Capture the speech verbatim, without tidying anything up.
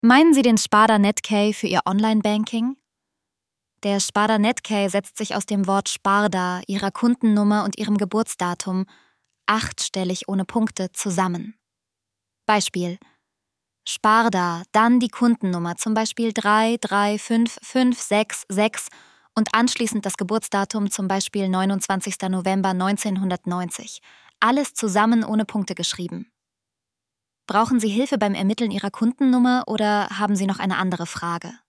Meinen Sie den Sparda Netkey für Ihr Online-Banking? Der Sparda Netkey setzt sich aus dem Wort Sparda, Ihrer Kundennummer und Ihrem Geburtsdatum, achtstellig ohne Punkte, zusammen. Beispiel: Sparda, dann die Kundennummer, zum Beispiel drei drei fünf fünf sechs sechs und anschließend das Geburtsdatum, zum Beispiel neunundzwanzigster November neunzehnhundertneunzig. Alles zusammen ohne Punkte geschrieben. Brauchen Sie Hilfe beim Ermitteln Ihrer Kundennummer oder haben Sie noch eine andere Frage?